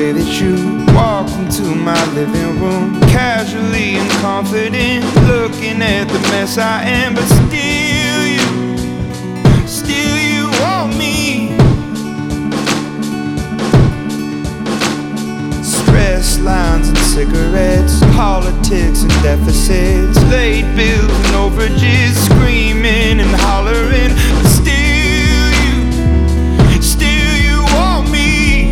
way that you walked into my living room, casually and confident, looking at the mess I am. But still you want me. Stress lines and cigarettes, politics and deficits, late bills and overages, screaming and hollering. But still you want me.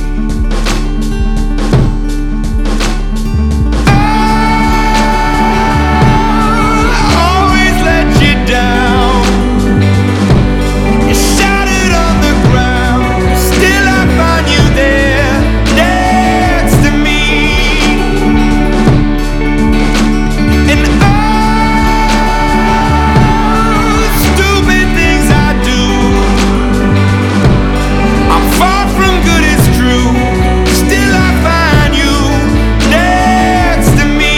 I always let you down. You shattered on the ground, still I find you there, next to me. And stupid things I do, I'm far from good, it's true. Still I find you next to me.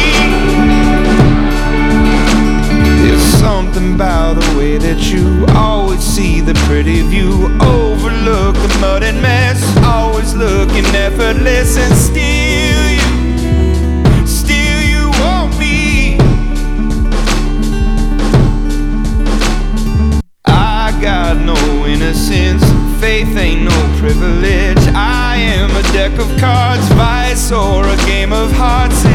There's something about the way that you always see the pretty view, overlook the mud and mess, always looking effortless. And still you want me. I got no innocence, faith ain't no privilege. I am a deck of cards, vice or a game of hearts.